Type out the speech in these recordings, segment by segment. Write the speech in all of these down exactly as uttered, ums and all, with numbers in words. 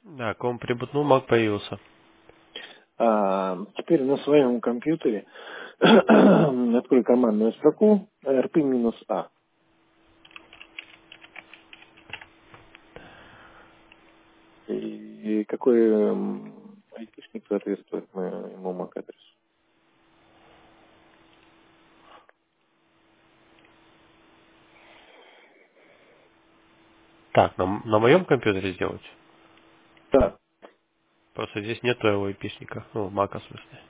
Да, ком прибутнул, Mac появился. А теперь на своем компьютере открой командную строку rp-a. И какой эм, айтишник соответствует моему MAC-адресу? Так, на, на моем компьютере сделать? Да. Просто здесь нет твоего айпишника. Ну, Мака в смысле.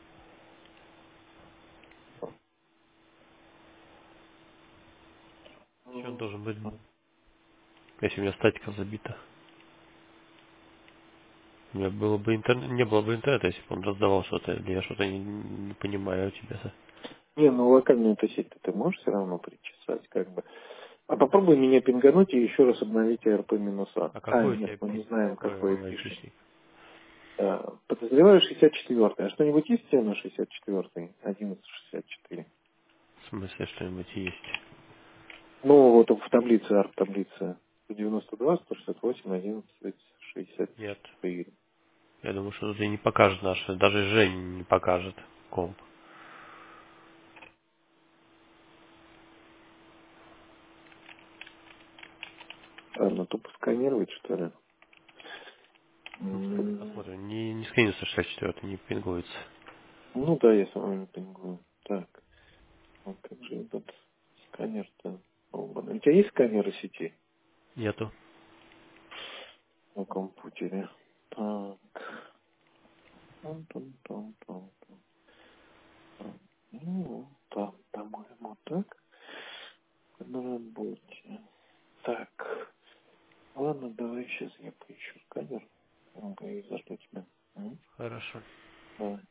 Еще он должен быть, если у меня статика забита. У меня было бы интернет, не было бы интернета, если бы он раздавал что-то. Или я что-то не, не понимаю у тебя. Не, ну локальную-то сеть ты можешь все равно причесать, как бы. А попробуй меня пингануть и еще раз обновить rp-a. А А, какой у нет, тебя мы не пи- знаем, какой какой айтишник. айпишник? А, подозреваю шестьдесят четвёртый. А что-нибудь есть у тебя на шестьдесят четвёртый? одиннадцать шестьдесят четыре. В смысле, что-нибудь есть? Ну, вот в таблице, арт-таблице. сто девяносто два, сто шестьдесят восемь, одиннадцать шестьдесят Нет. четыре. Я думаю, что тут и не покажет наш, даже Жень не покажет комп. А, ну, тупо сканировать, что ли? Ну, сейчас М, посмотрим. Не, не скинется шестьдесят четыре, не пингуется. Ну, да, я с вами понимаю. Так, ну, как же этот сканер-то? долбаный. У тебя есть сканеры сети Нету. на компьютере? Так. Тун-тун-тун-тун. Ну, там, по-моему, так. На работе. Так. Ладно, давай сейчас я поищу сканер. Ну-ка, и зашлю тебе. М? Хорошо. Давай.